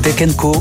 Tech & Co,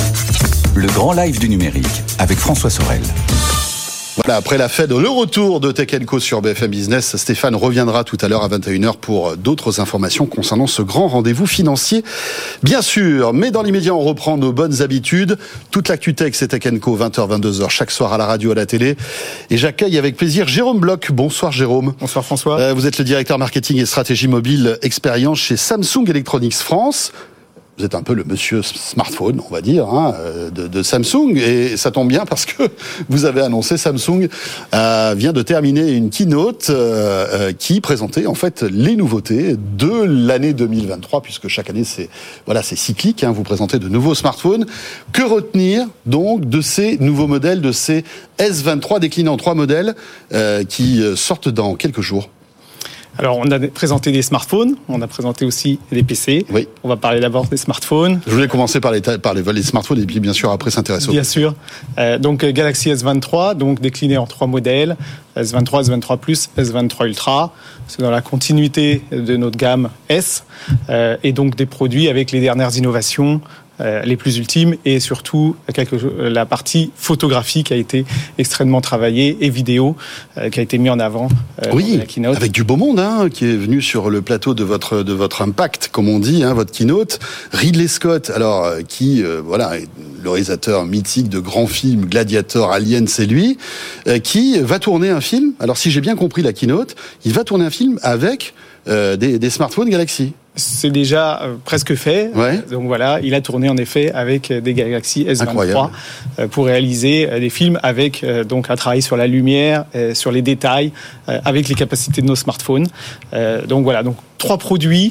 le grand live du numérique avec François Sorel. Voilà, après la fête, le retour de Tech & Co sur BFM Business. Stéphane reviendra tout à l'heure à 21h pour d'autres informations concernant ce grand rendez-vous financier, bien sûr. Mais dans l'immédiat, on reprend nos bonnes habitudes. Toute l'actu tech, c'est Tech & Co, 20h, 22h, chaque soir à la radio, à la télé. Et j'accueille avec plaisir Jérôme Bloch. Bonsoir Jérôme. Bonsoir François. Vous êtes le directeur marketing et stratégie mobile expérience chez Samsung Electronics France. Vous êtes un peu le monsieur smartphone, on va dire, de Samsung. Et ça tombe bien parce que vous avez annoncé, Samsung vient de terminer une keynote qui présentait en fait les nouveautés de l'année 2023, puisque chaque année c'est cyclique. Vous présentez de nouveaux smartphones. Que retenir donc de ces nouveaux modèles, de ces S23 déclinés en 3 modèles qui sortent dans quelques jours? Alors, on a présenté des smartphones, on a présenté aussi des PC. Oui. On va parler d'abord des smartphones. Je voulais commencer par les smartphones et puis bien sûr après s'intéresser aux... Bien sûr. Donc Galaxy S23, donc décliné en 3 modèles. S23, S23 Plus, S23 Ultra. C'est dans la continuité de notre gamme S. Et donc des produits avec les dernières innovations, les plus ultimes, et surtout la partie photographie qui a été extrêmement travaillée et vidéo qui a été mis en avant dans la keynote. Avec du beau monde qui est venu sur le plateau de votre impact, comme on dit, votre keynote. Ridley Scott, alors qui est le réalisateur mythique de grands films, Gladiator, Alien, c'est lui, qui va tourner un film. Alors si j'ai bien compris la keynote, il va tourner un film avec des smartphones Galaxy. C'est déjà presque fait. Ouais. Donc voilà, il a tourné en effet avec des Galaxy S23 Incroyable. Pour réaliser des films avec donc un travail sur la lumière, sur les détails, avec les capacités de nos smartphones. Donc voilà, donc 3 produits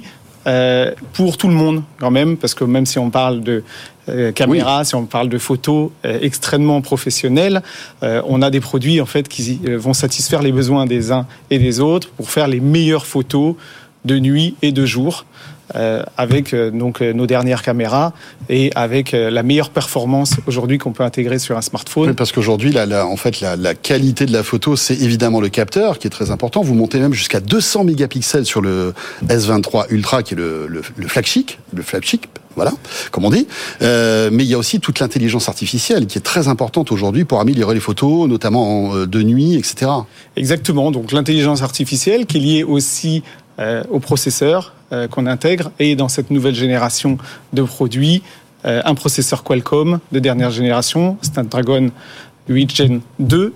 pour tout le monde quand même, parce que même si on parle de caméra, si on parle de photos extrêmement professionnelles, on a des produits en fait qui vont satisfaire les besoins des uns et des autres pour faire les meilleures photos de nuit et de jour, avec donc nos dernières caméras et avec la meilleure performance aujourd'hui qu'on peut intégrer sur un smartphone. Oui, parce qu'aujourd'hui, la qualité de la photo, c'est évidemment le capteur qui est très important. Vous montez même jusqu'à 200 mégapixels sur le S23 Ultra, qui est le flagship, voilà, comme on dit. Mais il y a aussi toute l'intelligence artificielle qui est très importante aujourd'hui pour améliorer les photos, notamment de nuit, etc. Exactement. Donc l'intelligence artificielle qui est liée aussi au processeur qu'on intègre, et dans cette nouvelle génération de produits, un processeur Qualcomm de dernière génération, Snapdragon 8 Gen 2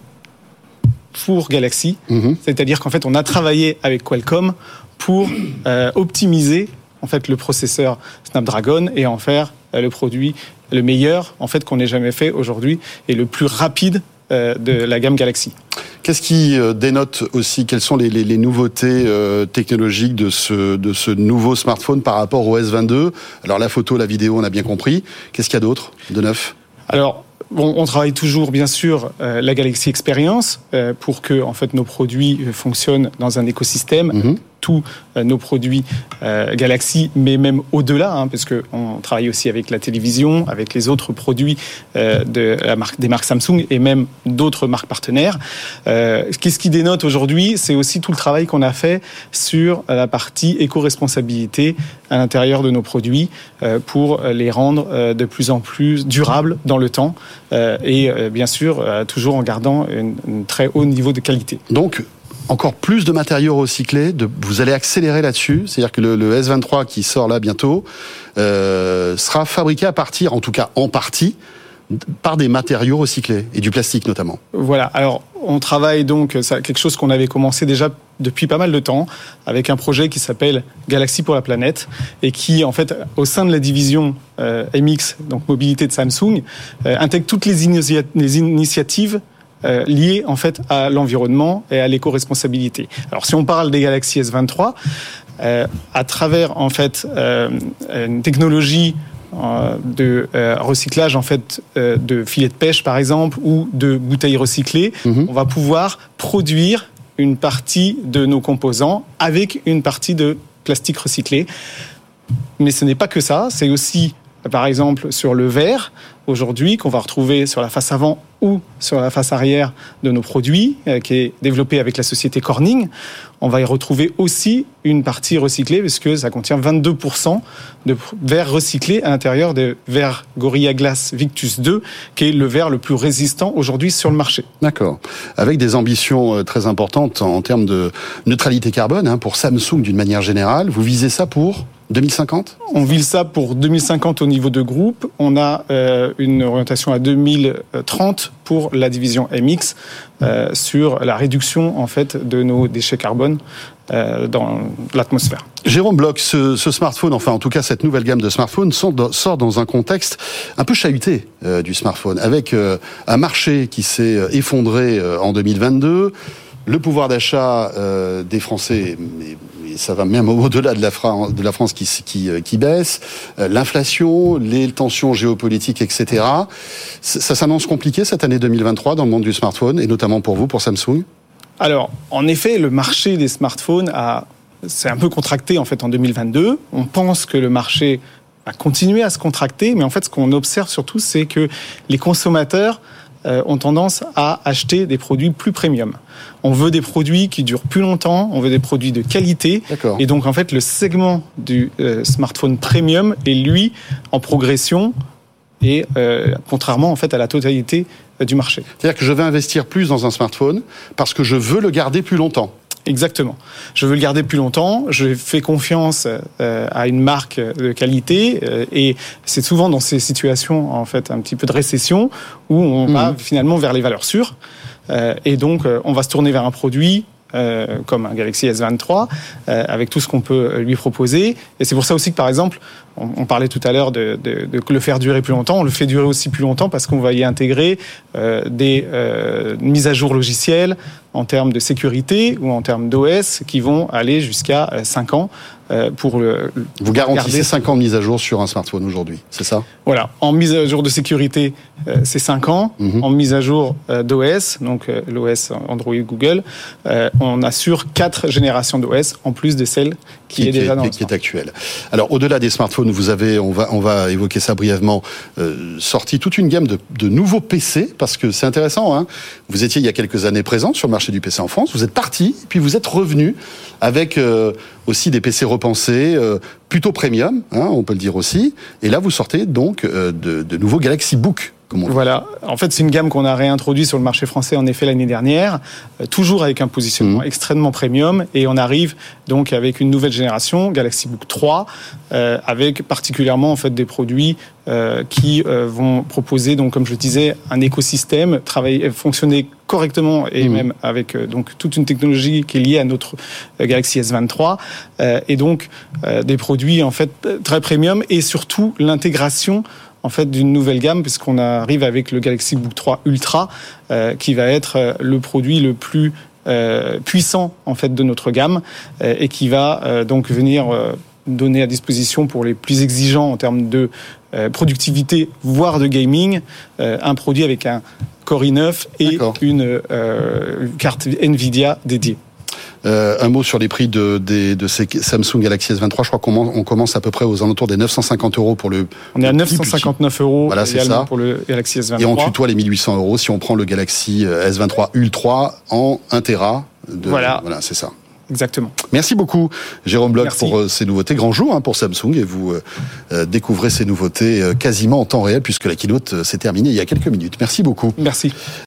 pour Galaxy. C'est-à-dire qu'en fait, on a travaillé avec Qualcomm pour optimiser en fait le processeur Snapdragon et en faire le produit le meilleur en fait qu'on ait jamais fait aujourd'hui et le plus rapide de la gamme Galaxy. Qu'est-ce qui dénote aussi? Quelles sont les nouveautés technologiques de ce nouveau smartphone par rapport au S22? Alors la photo, la vidéo, on a bien compris. Qu'est-ce qu'il y a d'autre de neuf? Alors, on travaille toujours, bien sûr, la Galaxy Experience pour que, en fait, nos produits fonctionnent dans un écosystème. Tous nos produits Galaxy, mais même au-delà, parce qu'on travaille aussi avec la télévision, avec les autres produits des marques Samsung et même d'autres marques partenaires. Qu'est-ce qui dénote aujourd'hui? C'est aussi tout le travail qu'on a fait sur la partie éco-responsabilité à l'intérieur de nos produits pour les rendre de plus en plus durables dans le temps et bien sûr toujours en gardant un très haut niveau de qualité. Donc, encore plus de matériaux recyclés, vous allez accélérer là-dessus, c'est-à-dire que le S23 qui sort là bientôt sera fabriqué à partir, en tout cas en partie, par des matériaux recyclés et du plastique notamment. Voilà, alors on travaille donc, c'est quelque chose qu'on avait commencé déjà depuis pas mal de temps, avec un projet qui s'appelle Galaxy pour la planète, et qui en fait au sein de la division MX, donc mobilité de Samsung, intègre toutes les initiatives liées en fait à l'environnement et à l'éco-responsabilité. Alors si on parle des Galaxy S23, à travers en fait une technologie de recyclage en fait de filets de pêche par exemple ou de bouteilles recyclées, on va pouvoir produire une partie de nos composants avec une partie de plastique recyclé. Mais ce n'est pas que ça, c'est aussi par exemple sur le verre. aujourd'hui qu'on va retrouver sur la face avant ou sur la face arrière de nos produits, qui est développé avec la société Corning. On va y retrouver aussi une partie recyclée, puisque ça contient 22% de verre recyclé à l'intérieur des verres Gorilla Glass Victus 2, qui est le verre le plus résistant aujourd'hui sur le marché. D'accord. Avec des ambitions très importantes en termes de neutralité carbone, pour Samsung d'une manière générale. Vous visez ça pour 2050 ? On vise ça pour 2050 au niveau de groupe. On a une orientation à 2030 pour la division MX sur la réduction en fait de nos déchets carbone dans l'atmosphère. Jérôme Bloch, ce smartphone, enfin en tout cas cette nouvelle gamme de smartphones sort dans un contexte un peu chahuté du smartphone, avec un marché qui s'est effondré en 2022, le pouvoir d'achat des Français, mais ça va même au-delà de la France qui baisse, l'inflation, les tensions géopolitiques, etc. Ça s'annonce compliqué cette année 2023 dans le monde du smartphone, et notamment pour vous, pour Samsung ? Alors, en effet, le marché des smartphones s'est un peu contracté en fait en 2022. On pense que le marché va continuer à se contracter, mais en fait, ce qu'on observe surtout, c'est que les consommateurs ont tendance à acheter des produits plus premium. On veut des produits qui durent plus longtemps, on veut des produits de qualité. D'accord. Et donc, en fait, le segment du smartphone premium est, lui, en progression, et contrairement, en fait, à la totalité du marché. C'est-à-dire que je vais investir plus dans un smartphone parce que je veux le garder plus longtemps. Exactement. Je veux le garder plus longtemps, je fais confiance à une marque de qualité, et c'est souvent dans ces situations, en fait, un petit peu de récession, où on va finalement vers les valeurs sûres, et donc on va se tourner vers un produit comme un Galaxy S23, avec tout ce qu'on peut lui proposer. Et c'est pour ça aussi que, par exemple, on parlait tout à l'heure de le faire durer plus longtemps. On le fait durer aussi plus longtemps parce qu'on va y intégrer des mises à jour logicielles en termes de sécurité ou en termes d'OS qui vont aller jusqu'à 5 ans pour le... Vous garantissez 5 ans de mise à jour sur un smartphone aujourd'hui, c'est ça ? Voilà. En mise à jour de sécurité, c'est 5 ans. En mise à jour d'OS, donc l'OS Android Google, on assure 4 générations d'OS en plus de celle qui est déjà dans le qui est actuelle. Alors, au-delà des smartphones, vous avez, on va évoquer ça brièvement, sorti toute une gamme de nouveaux PC, parce que c'est intéressant, Vous étiez il y a quelques années présent sur le marché du PC en France, vous êtes parti, puis vous êtes revenu avec aussi des PC repensés, plutôt premium, on peut le dire aussi, et là vous sortez donc de nouveaux Galaxy Book. Voilà. En fait, c'est une gamme qu'on a réintroduite sur le marché français, en effet, l'année dernière, toujours avec un positionnement extrêmement premium, et on arrive donc avec une nouvelle génération, Galaxy Book 3, avec particulièrement en fait des produits qui vont proposer, donc comme je le disais, un écosystème, fonctionner correctement, et même avec donc toute une technologie qui est liée à notre Galaxy S23, et donc des produits en fait très premium, et surtout l'intégration en fait d'une nouvelle gamme, puisqu'on arrive avec le Galaxy Book 3 Ultra, qui va être le produit le plus puissant en fait de notre gamme, et qui va donc venir donner à disposition pour les plus exigeants en termes de productivité, voire de gaming, un produit avec un Core i9 et une carte Nvidia dédiée. Un mot sur les prix de ces Samsung Galaxy S23. Je crois qu'on commence à peu près aux alentours des 950 € pour le... On est à 959 € voilà, également pour le Galaxy S23. Et on tutoie les 1800 € si on prend le Galaxy S23 Ultra en 1 Tera. Voilà, c'est ça. Exactement. Merci beaucoup, Jérôme Bloch, pour ces nouveautés. Grand jour pour Samsung, et vous découvrez ces nouveautés quasiment en temps réel, puisque la keynote s'est terminée il y a quelques minutes. Merci beaucoup. Merci.